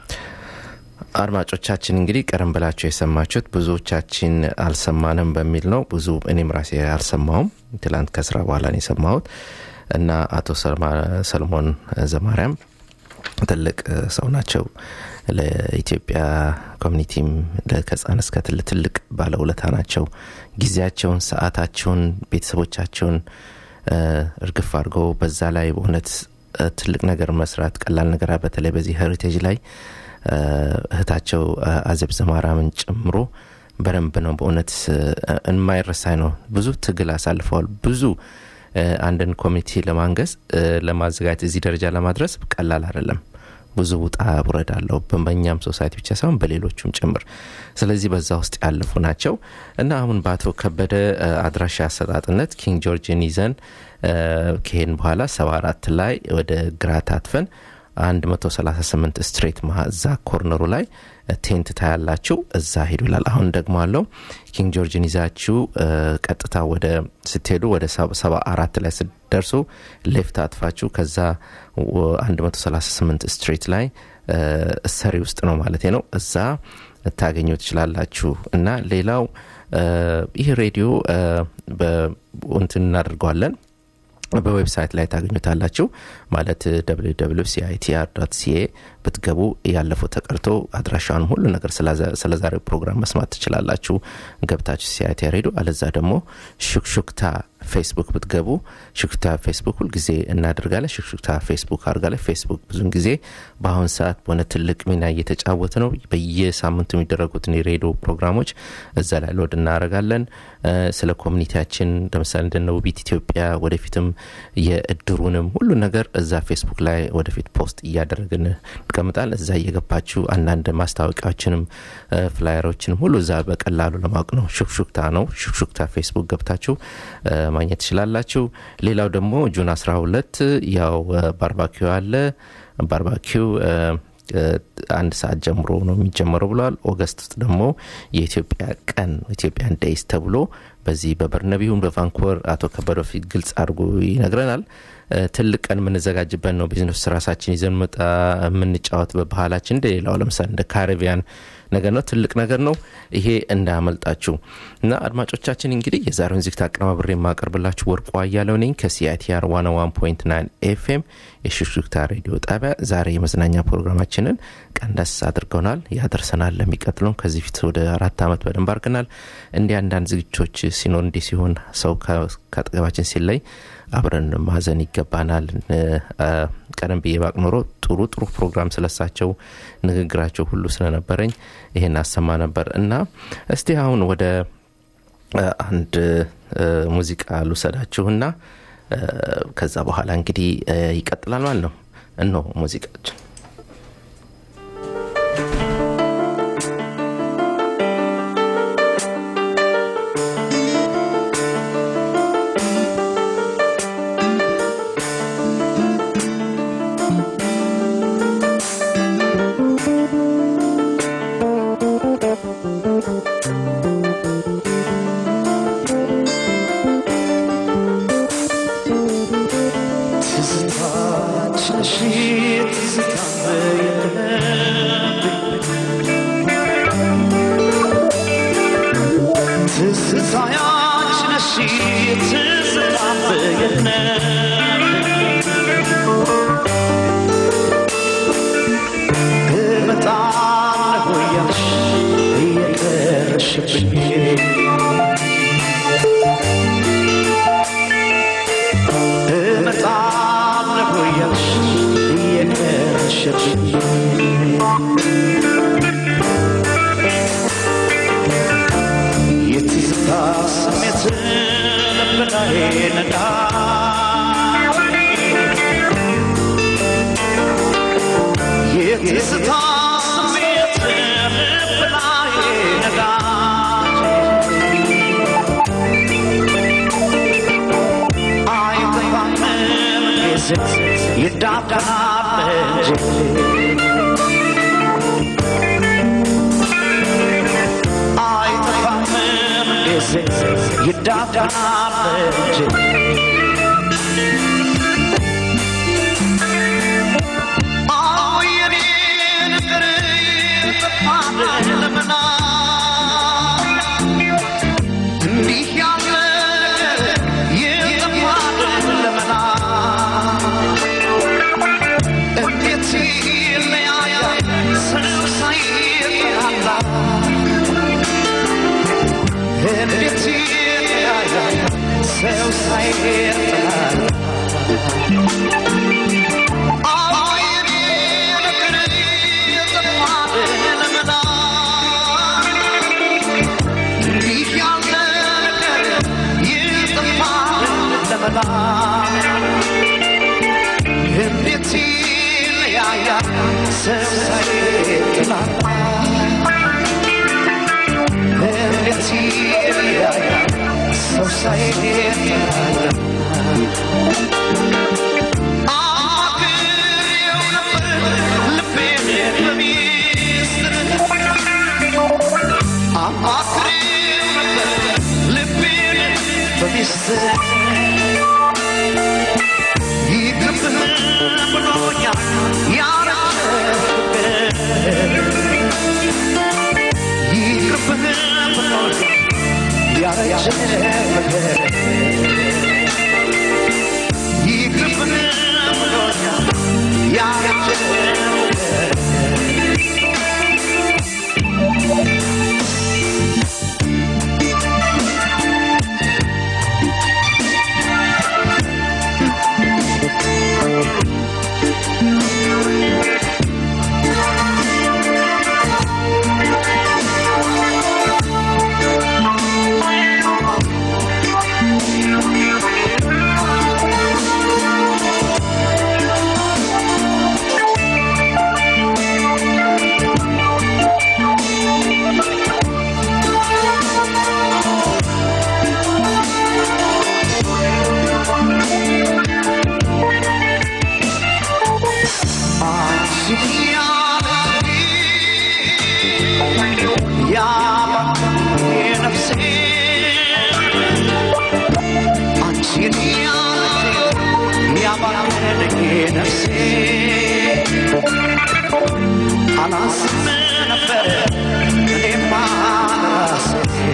አድማጮቻችን እንግዲህ ቀረም ብላችሁ የሰማችሁት ብዙዎቻችን አልሰማንም በሚል ነው። ብዙ እኔም ራሴ አልሰማውም። ትላንት ከስራ በኋላ ነው የሰማሁት እና አቶ ሰለሞን ዘማሪያም ትልቅ ሰው ናቸው። ለኢትዮጵያ ኮሚኒቲም ለከጻን እስከ ትልቅ ባለውለታ ናቸው። ጊዜያቸውን፣ ሰዓታቸውን፣ ቤተሰቦቻቸውን እርግፍ አድርገው በዛ ላይ በእውነት ትልቅ ነገር መስራት ቀላል ነገር በተለይ በዚህ ሄሪቴጅ ላይ እህታቸው አዘብ ዘማራምን ጨምሮ በረምብ ነው በእውነት እንማይረሳይ ነው። ብዙ ትግል አሳልፈዋል። ብዙ አንድን ኮሚቴ ለማንገስ ለማዘጋጀት እዚህ ደረጃ ለማድረስ ቀላል አይደለም። ብዙ ውጣ ውረድ አለው በእኛም ሶሳይቲ ብቻ ሳይሆን በሌሎችም ጭምር። ስለዚህ በዛ ውስጥ ያለፉ ናቸው እና አሁን በአቶ ከበደ አድራሻ አሰጣጥነት ኪንግ ጆርጅን ይዘን ከሄን በኋላ ሰባ አራት ላይ ወደ ግራ ታጥፈን one thirty-eight ስትሬት ማዛ ኮርነሩ ላይ ቴንት ታያላችሁ። እዛ ሄዱ ይላል። አሁን ደግሞ አለው ኪንግ ጆርጅን ይዛችሁ ቀጥታ ወደ ስትሄዱ ወደ ሰባ አራት ላይ ስትደርሱ ሌፍት አጥፋችሁ ከዛ one thirty-eight ስትሬት ላይ ሰሪ ውስጥ ነው ማለት ነው። እዛ ታገኙት ይችላልላችሁ እና ሌላው ይሄ ሬዲዮ በእንትን እናደርገዋለን በዌብሳይት ላይ ታገኙታላችሁ ማለት ደብሊው ደብሊው ደብሊው ዶት ሲ አይ ቲ አር ዶት ሲ ኤ ብትገቡ ያለፈው ተቀርቶ አድራሻውን ሁሉ ነገር ስለዛሬው ፕሮግራም መስማት ትችላላችሁ። ገብታችሁ ሲ አይ ቲ አር ሬዲዮ አለዛ ደግሞ ሹክሹክታ ፌስቡክ ብትገቡ ሹክሹክታ ፌስቡክ ሁሉ ጊዜ እናደርጋለን። ሹክሹክታ ፌስቡክ አርጋለ ፌስቡክ ብዙን ጊዜ በአሁን ሰዓት በሆነ ትልቅ ሚና እየተጫወተ ነው። በየሳምንቱ የሚደረጉት የሬዲዮ ፕሮግራሞች እዛ ላይ ሎድ እናደርጋለን። ስለ ኮሚኒቲያችን ለምሳሌ እንደነው ቢት ኢትዮጵያ ወደፊትም የእድሩንም ሁሉ ነገር እዛ ፌስቡክ ላይ ወደፊት ፖስት እያደረግን እንቀምጣለን። እዛ እየገባችሁ አንዳንድ ማስታወቂያዎችንም ፍላየሮችንም ሁሉ እዛ በቀላሉ ለማወቅ ነው። ሹክሹክታ ነው። ሹክሹክታ ፌስቡክ ገብታችሁ ማግኘት ትችላላችሁ። ሌላው ደግሞ ጁን አስራ ሁለት ያው ባርባኪው አለ። ባርባኪው አንድ ሰዓት ጀምሮ ነው የሚጀምረው ብሏል። ኦገስት ውስጥ ደግሞ የኢትዮጵያ ቀን ኢትዮጵያን ዴይስ ተብሎ በዚህ በበርናቢውም በቫንኮቨር አቶ ከበደ ፊት ግልጽ አድርጎ ይነግረናል። ትልቅ ቀን ምንዘጋጅበት ነው ቢዝነስ ራሳችን ይዘን መጣ ምንጫወት በባህላችን እንደሌላው ለምሳሌ እንደ ካሪቢያን ነገር ነው ትልቅ ነገር ነው ይሄ እንዳመልጣችሁ እና አድማጮቻችን እንግዲህ የዛሬውን ዝግታ አቀናብሬ ማቀርብላችሁ ወርቁ አያለው ነኝ ከሲአይቲአር one oh one point nine ኤፍ ኤም የሽክሽክታ ሬዲዮ ጣቢያ ዛሬ የመዝናኛ ፕሮግራማችንን ቀንደስ አድርገናል ያደርሰናል ለሚቀጥለው ከዚህ ፊት ወደ አራት አመት በደንብ አርገናል እንዴ አንዳንድ ዝግጆች ሲኖር እንዴ ሲሆን ሰው ከአጠገባችን ሲለይ አብረን ማዘን ይገባናል ቀደም ብዬ ባቅ ኖሮ ጥሩ ጥሩ ፕሮግራም ስለሳቸው ንግግራቸው ሁሉ ስለነበረኝ ይሄን አሰማ ነበር እና እስቲ አሁን ወደ አንድ ሙዚቃ ልውሰዳችሁና ከዛ በኋላ እንግዲህ ይቀጥላል ማለት ነው እነሆ ሙዚቃችን Yeah, yeah, yeah. ያባከነኝ ነፍሴ አላስብ ነበር እኔማ ራሴ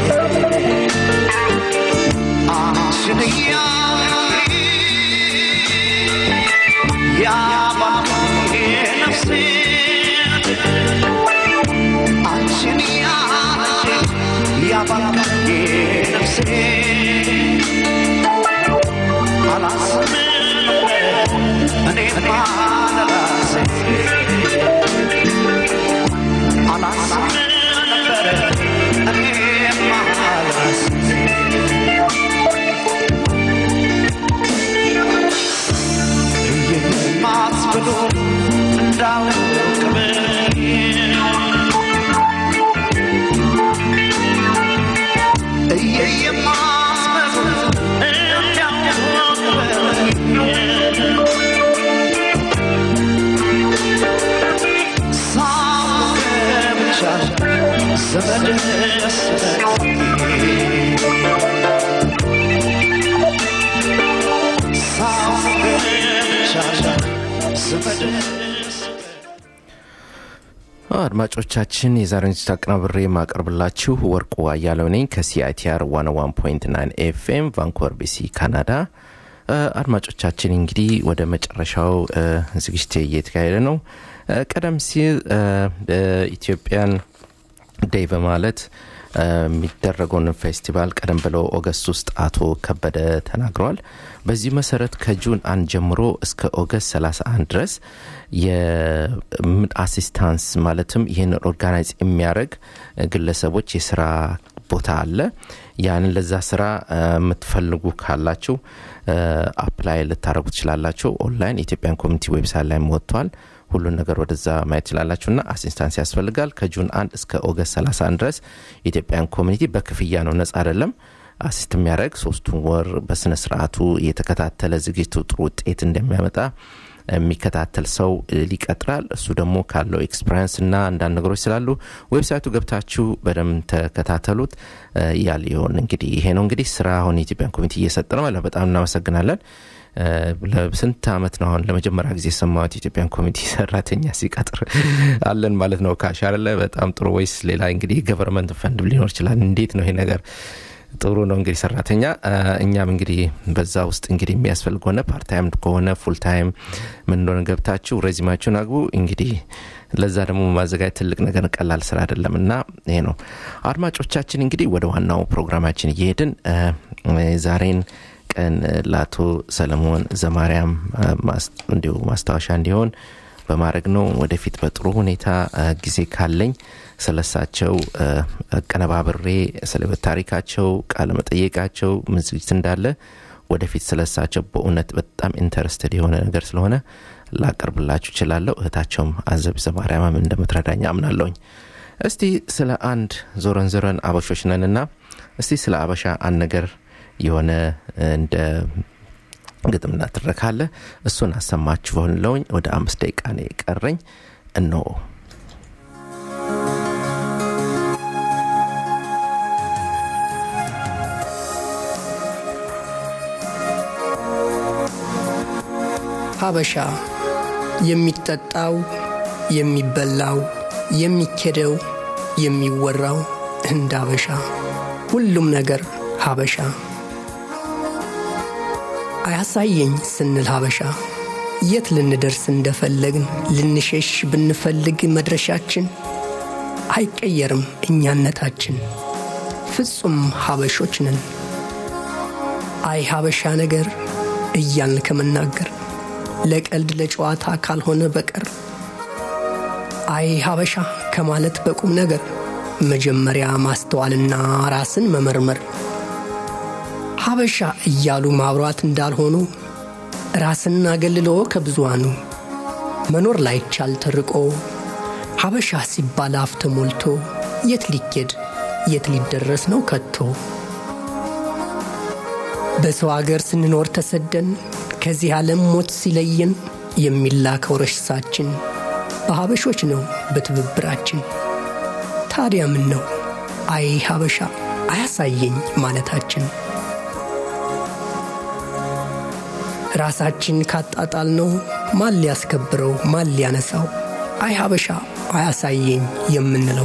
አንቺን እያየሁ ያባከነኝ ነፍሴ አንቺን እያየሁ ያባከነኝ ነፍሴ አላስብ ነበር እኔማ ራሴ አላስብ ነበር እኔማ ራሴ የማስብሎ እንዳውቅም እየየማስብሎ አድማጮቻችን የዛሬን አቀናብሬ ማቀርብላችሁ ወርቁ አያለው ነኝ ከሲአይቲአር one oh one point nine ኤፍኤም ቫንኩቨር ቢሲ ካናዳ። አድማጮቻችን እንግዲህ ወደ መጨረሻው ዝግጅት እየተካሄደ ነው። ቀደም ሲል ኢትዮጵያን ዴይ በማለት የሚደረገውን ፌስቲቫል ቀደም ብለው ኦገስት ውስጥ አቶ ከበደ ተናግረዋል። በዚህ መሰረት ከጁን አንድ ጀምሮ እስከ ኦገስት ሰላሳ አንድ ድረስ የአሲስታንስ ማለትም ይህን ኦርጋናይዝ የሚያደርግ ግለሰቦች የስራ ቦታ አለ። ያንን ለዛ ስራ የምትፈልጉ ካላችሁ አፕላይ ልታረጉ ትችላላችሁ። ኦንላይን ኢትዮጵያን ኮሚኒቲ ዌብሳይት ላይ ወጥቷል። ሁሉን ነገር ወደዛ ማየት ይችላልላችሁና አሲስታንስ ያስፈልጋል። ከጁን አንድ እስከ ኦገስት ሰላሳ አንድ ድረስ ኢትዮጵያን ኮሚኒቲ በክፍያ ነው፣ ነፃ አይደለም። አሲስት የሚያደርግ ሶስቱን ወር በስነ ስርዓቱ የተከታተለ ዝግጅቱ ጥሩ ውጤት እንደሚያመጣ የሚከታተል ሰው ሊቀጥራል። እሱ ደግሞ ካለው ኤክስፒሪየንስ እና አንዳንድ ነገሮች ስላሉ ዌብሳይቱ ገብታችሁ በደም ተከታተሉት ያለ ይሆን። እንግዲህ ይሄ ነው እንግዲህ ስራ አሁን ኢትዮጵያን ኮሚኒቲ እየሰጠ ነው ማለት በጣም እናመሰግናለን። ለስንት አመት ነው አሁን ለመጀመሪያ ጊዜ ሰማሁት ኢትዮጵያን ኮሚኒቲ ሰራተኛ ሲቀጥር አለን ማለት ነው። ካሻለ በጣም ጥሩ ወይስ ሌላ እንግዲህ ገቨርንመንት ፈንድ ሊኖር ይችላል? እንዴት ነው ይሄ ነገር? ጥሩ ነው እንግዲህ ሰራተኛ እኛም እንግዲህ በዛ ውስጥ እንግዲህ የሚያስፈልግ ሆነ ፓርት ታይም ከሆነ ፉል ታይም ምን እንደሆነ ገብታችሁ ሬዚማችሁን አግቡ። እንግዲህ ለዛ ደግሞ ማዘጋጀት ትልቅ ነገር ቀላል ስራ አይደለምና ይሄ ነው። አድማጮቻችን እንግዲህ ወደ ዋናው ፕሮግራማችን እየሄድን ዛሬን ቀን ላቶ ሰለሞን ዘማሪያም እንዲሁ ማስታወሻ እንዲሆን በማድረግ ነው። ወደፊት በጥሩ ሁኔታ ጊዜ ካለኝ ስለሳቸው አቀነባብሬ ስለ ታሪካቸው ቃለ መጠየቃቸው ምን ዝግጅት እንዳለ ወደፊት ስለሳቸው በእውነት በጣም ኢንተረስትድ የሆነ ነገር ስለሆነ ላቀርብላችሁ እችላለሁ። እህታቸውም አዘብ ዘማሪያም እንደምትረዳኝ አምናለሁኝ። እስቲ ስለ አንድ ዞረን ዞረን አበሾች ነንና እስቲ ስለ አበሻ አንድ ነገር የሆነ እንደ ግጥምና ትረካለ እሱን አሰማችሁ ሆነለውኝ። ወደ አምስት ደቂቃ ነው የቀረኝ እነሆ። ሀበሻ የሚጠጣው የሚበላው የሚከደው የሚወራው እንደ ሀበሻ ሁሉም ነገር ሀበሻ አያሳየኝ ስንል ሀበሻ የት ልንደርስ እንደፈለግን ልንሸሽ ብንፈልግ መድረሻችን አይቀየርም እኛነታችን ፍጹም ሀበሾች ነን። አይ ሀበሻ ነገር እያልን ከመናገር ለቀልድ ለጨዋታ ካልሆነ በቀር አይ ሀበሻ ከማለት በቁም ነገር መጀመሪያ ማስተዋልና ራስን መመርመር ሀበሻ እያሉ ማብራት እንዳልሆኑ ራስን አገልሎ ከብዙዋኑ መኖር ላይቻል ተርቆ ሀበሻ ሲባል አፍ ተሞልቶ የት ሊኬድ የት ሊደረስ ነው ከቶ። በሰው አገር ስንኖር ተሰደን ከዚህ ዓለም ሞት ሲለየን የሚላከው ረሽሳችን በሀበሾች ነው በትብብራችን። ታዲያ ምን ነው አይ ሀበሻ አያሳየኝ ማለታችን። ራሳችን ካጣጣል ነው ማን ሊያስከብረው ማን ሊያነሳው አይ ሀበሻ አያሳየኝ የምንለው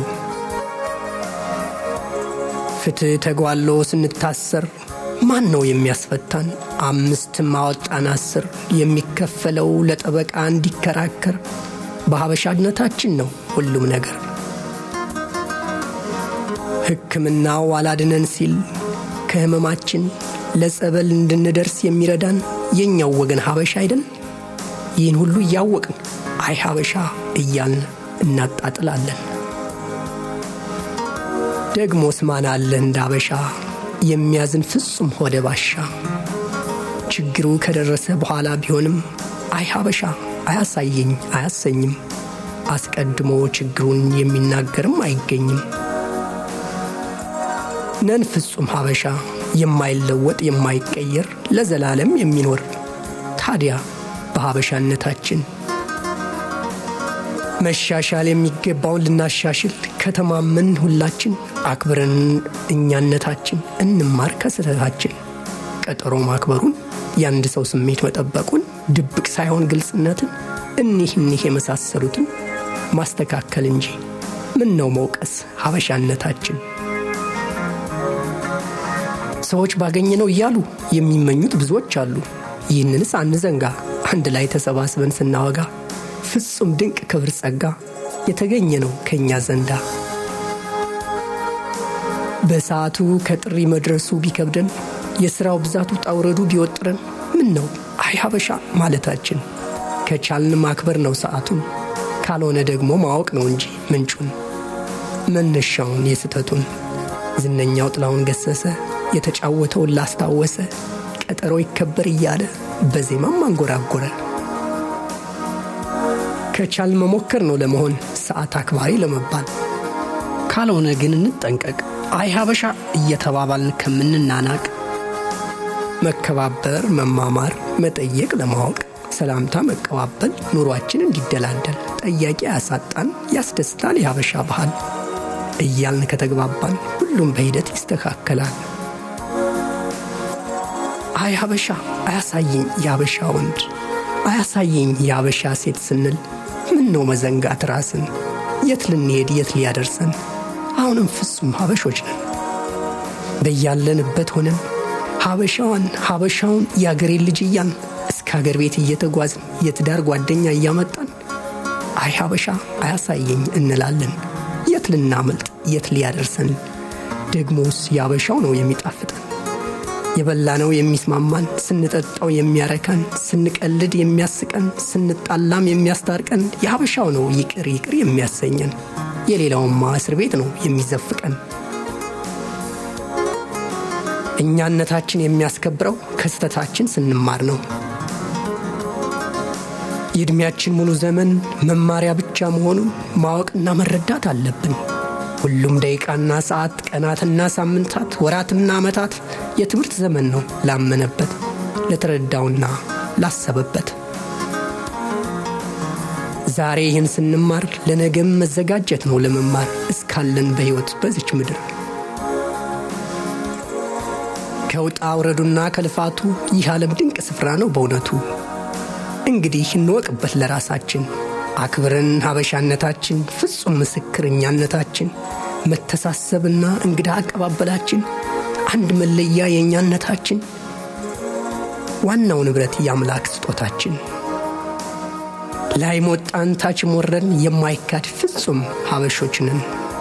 ፍትህ ተጓሎ ስንታሰር ማን ነው የሚያስፈታን አምስት ማወጣን አስር የሚከፈለው ለጠበቃ እንዲከራከር በሀበሻነታችን ነው ሁሉም ነገር ሕክምናው አላድነን ሲል ከህመማችን ለጸበል እንድንደርስ የሚረዳን የኛው ወገን ሀበሻ አይደል ይህን ሁሉ ያወቅን አይ ሀበሻ እያልን እናጣጥላለን ደግሞስ ማን አለ እንደ ሀበሻ የሚያዝን ፍጹም ሆደ ባሻ ችግሩ ከደረሰ በኋላ ቢሆንም አይ ሀበሻ አያሳየኝ አያሰኝም አስቀድሞ ችግሩን የሚናገርም አይገኝም ነን ፍጹም ሀበሻ የማይለወጥ የማይቀየር ለዘላለም የሚኖር ታዲያ በሀበሻነታችን መሻሻል የሚገባውን ልናሻሽል ከተማመን ሁላችን አክብረን እኛነታችን እንማር ከስህተታችን ቀጠሮ ማክበሩን ያንድ ሰው ስሜት መጠበቁን ድብቅ ሳይሆን ግልጽነትን እኒህ እኒህ የመሳሰሉትን ማስተካከል እንጂ ምን ነው መውቀስ ሀበሻነታችን ሰዎች ባገኘነው እያሉ የሚመኙት ብዙዎች አሉ ይህንንስ አንዘንጋ አንድ ላይ ተሰባስበን ስናወጋ ፍጹም ድንቅ ክብር ጸጋ የተገኘ ነው ከኛ ዘንዳ በሰዓቱ ከጥሪ መድረሱ ቢከብደን የሥራው ብዛቱ ጣውረዱ ቢወጥረን ምን ነው አይ ሀበሻ ማለታችን ከቻልን ማክበር ነው ሰዓቱን ካልሆነ ደግሞ ማወቅ ነው እንጂ ምንጩን መነሻውን የስተቱን ዝነኛው ጥላውን ገሰሰ የተጫወተውን ላስታወሰ ቀጠሮ ይከበር እያለ በዜማም አንጎራጎረ ከቻል መሞከር ነው ለመሆን ሰዓት አክባሪ ለመባል ካልሆነ ግን እንጠንቀቅ አይ ሀበሻ እየተባባልን ከምንናናቅ መከባበር መማማር መጠየቅ ለማወቅ ሰላምታ መቀባበል ኑሯችን እንዲደላደል ጠያቂ ያሳጣን ያስደስታል የሀበሻ ባህል እያልን ከተግባባን ሁሉም በሂደት ይስተካከላል አይ ሀበሻ አያሳየኝ የሀበሻ ወንድ አያሳየኝ የሀበሻ ሴት ስንል ምን ነው መዘንጋት ራስን የት ልንሄድ የት ሊያደርሰን አሁንም ፍጹም ሀበሾች ነን በያለንበት ሆነን ሀበሻዋን ሀበሻውን ያገሬ ልጅ እያን እስከ ሀገር ቤት እየተጓዝን የትዳር ጓደኛ እያመጣን አይ ሀበሻ አያሳየኝ እንላለን የት ልናመልጥ የት ሊያደርሰን ደግሞስ የሀበሻው ነው የሚጣፍጠን የበላነው የሚስማማን ስንጠጣው የሚያረካን ስንቀልድ የሚያስቀን ስንጣላም የሚያስታርቀን የሀበሻው ነው ይቅር ይቅር የሚያሰኘን የሌላውማ እስር ቤት ነው የሚዘፍቀን እኛነታችን የሚያስከብረው ከስተታችን ስንማር ነው የእድሜያችን ሙሉ ዘመን መማሪያ ብቻ መሆኑን ማወቅና መረዳት አለብን ሁሉም ደቂቃና ሰዓት ቀናትና ሳምንታት ወራትና ዓመታት የትምህርት ዘመን ነው ላመነበት ለተረዳውና ላሰበበት ዛሬ ይህን ስንማር ለነገም መዘጋጀት ነው ለመማር እስካለን በሕይወት በዚች ምድር ከውጣ ውረዱና ከልፋቱ ይህ ዓለም ድንቅ ስፍራ ነው በእውነቱ እንግዲህ እንወቅበት ለራሳችን አክብረን ሀበሻነታችን ፍጹም ምስክርኛነታችን መተሳሰብና እንግዳ አቀባበላችን አንድ መለያ የኛነታችን ዋናው ንብረት ያምላክ ስጦታችን ላይ ሞጣን ታች ሞረን የማይካድ ፍጹም ሀበሾችንን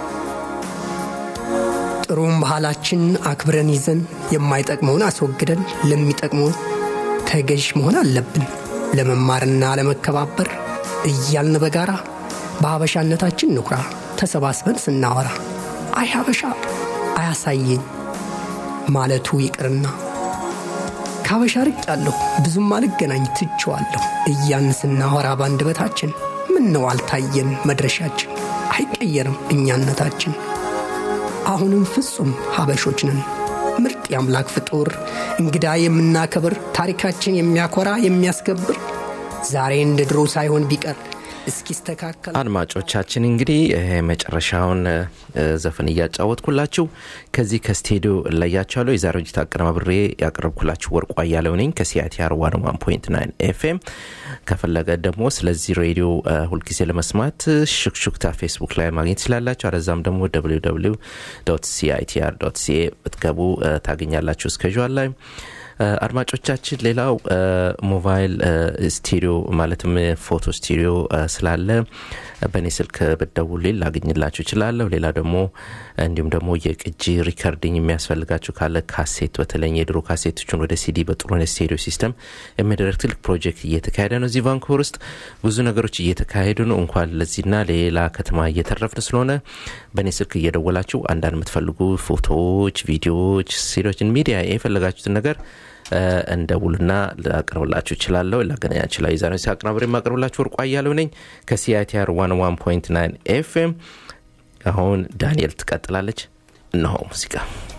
ጥሩም ባህላችን አክብረን ይዘን የማይጠቅመውን አስወግደን ለሚጠቅመው ተገዥ መሆን አለብን ለመማርና ለመከባበር እያልን በጋራ በሀበሻነታችን ንኩራ ተሰባስበን ስናወራ አይ ሀበሻ አያሳየኝ ማለቱ ይቅርና ከሀበሻ ርቄያለሁ ብዙም አልገናኝ ትቼዋለሁ እያልን ስናወራ ባንደበታችን ምን ነው አልታየን መድረሻችን አይቀየርም እኛነታችን አሁንም ፍጹም ሀበሾች ነን ምርጥ ያምላክ ፍጡር እንግዳ የምናከብር ታሪካችን የሚያኮራ የሚያስከብር ዛሬ እንደ ድሮ ሳይሆን ቢቀር እስኪስተካከል አድማጮቻችን እንግዲህ መጨረሻውን ዘፈን እያጫወትኩላችሁ ከዚህ ከስቱዲዮ ለያቻለው የዛሬው ጅታ አቀናብሬ ያቀርብኩላችሁ ወርቁ አያለው ነኝ ከሲአይቲአር one oh one point nine ኤፍ ኤም ከፈለገ ደግሞ ስለዚህ ሬዲዮ ሁልጊዜ ለመስማት ሹክሹክታ ፌስቡክ ላይ ማግኘት ይችላልላችሁ አረዛም ደግሞ ደብሊው ደብሊው ደብሊው ዶት ሲ አይ ቲ አር ዶት ሲ ኤ ብትገቡ ታገኛላችሁ ስኬጁል ላይ አድማጮቻችን ሌላው ሞባይል ስቱዲዮ ማለትም ፎቶ ስቱዲዮ ስላለ በኔ ስልክ በደውልልኝ ላገኝላችሁ ይችላል ሌላ ደግሞ እንዲሁም ደግሞ የቅጂ ሪከርዲንግ የሚያስፈልጋችሁ ካለ ካሴት በተለይ የድሮ ካሴቶችን ወደ ሲዲ በጥሩነ ስቱዲዮ ሲስተም የሚደረግ ትልቅ ፕሮጀክት እየተካሄደ ነው እዚህ ቫንኩቨር ውስጥ ብዙ ነገሮች እየተካሄዱ ነው እንኳን ለዚህና ሌላ ከተማ እየተረፈን ስለሆነ በኔ ስልክ እየደወላችሁ አንዳንድ የምትፈልጉ ፎቶዎች ቪዲዮዎች ሲዲዎችን ሚዲያ የፈለጋችሁትን ነገር እንደውልና ላቀርብላችሁ ይችላልው ላገናኛ ይችላል ይዛኔ ሲያቀናብሬ ማቀርብላችሁ ወርቁ አያለው ነኝ ከሲአይቲአር one oh one point nine ኤፍ ኤም አሁን ዳንኤል ትቀጥላለች ነው ሙዚቃ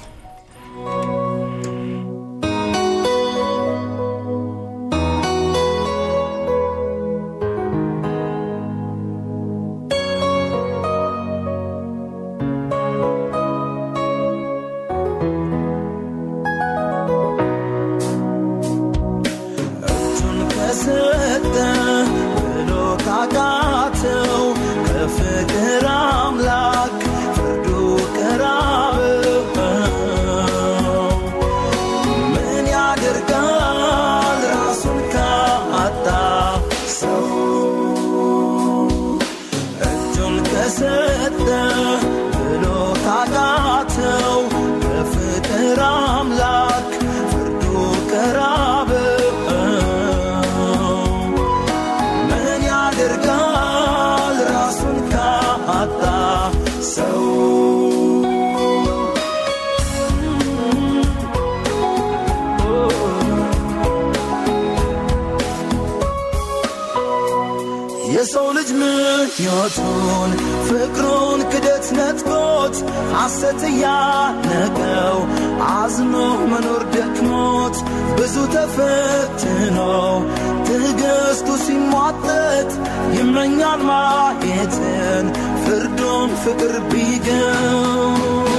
የሰው ልጅ ምኞቱን ፍቅሩን ክደት ነጥቆት ሐሰት ያነቀው አዝኖ መኖር ደክሞት ብዙ ተፈትኖ ትዕግስቱ ሲሟጠጥ ይመኛል ማየትን ፍርዱን ፍቅር ቢገው